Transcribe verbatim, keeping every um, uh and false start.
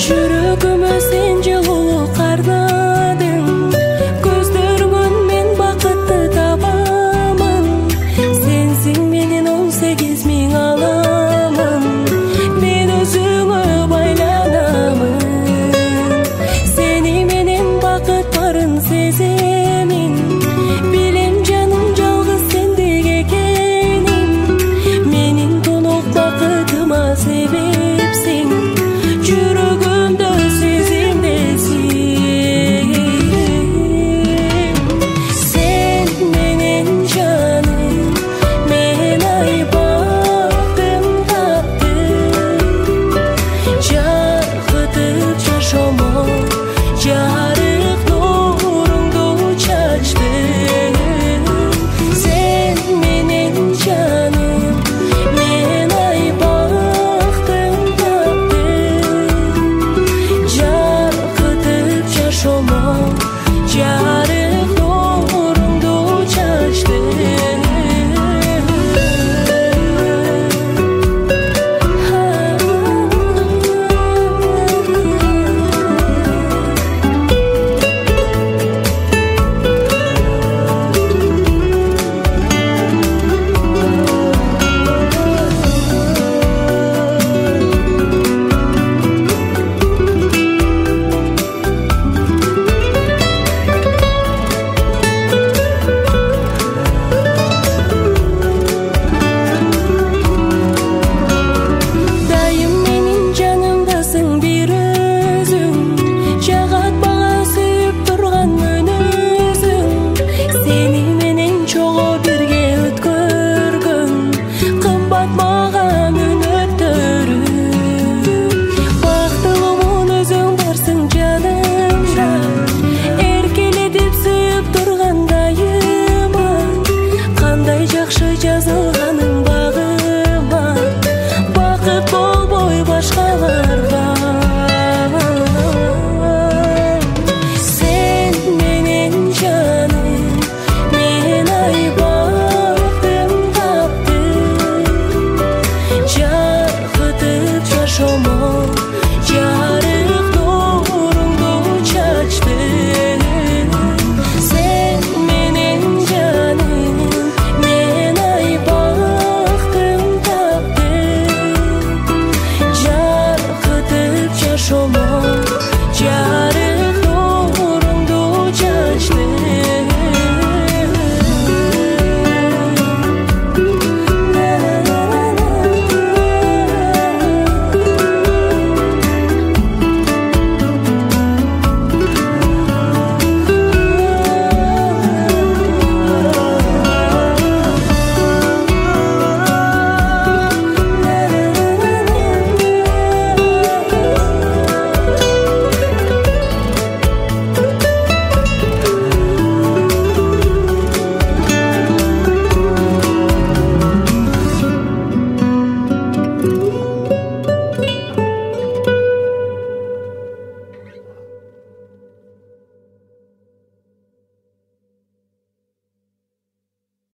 Жүрөгүмө сен жылуу карнадың, көздөрүңөн мен бакытты табамын. Сенсиң менин он сегиз миң аламын, мен өзүңө байланамын. Сени менен бакыт барын сеземин, билем жаным жалгыз сендик экенин. Менин тонок бакытыма себепсиң, жүрөгүмдө сезимдесиң. Сен менен жаным, мен айбактым таптым. Жаркытып жашомо жарык нуруңду чачтың. Сен менен жаным, мен айбактым таптым. Жаркытып жашомо жарык нуруңду чачтың. Дайым менин жанымдасың бир өзүң, жагатпаган сүйүп турган мүнөзүң. Сени менен чогуу бирге өткөргөн кымбат мага мүнөттөрүм. Бактылуумун өзүң барсың жанымда, эркелетип сүйүп турган дайыма. Кандай жакшы жазылганың багыма, бакыт болбой башкаларга. Сен менен жаным, мен айбактым таптым. Жаркытып жашомо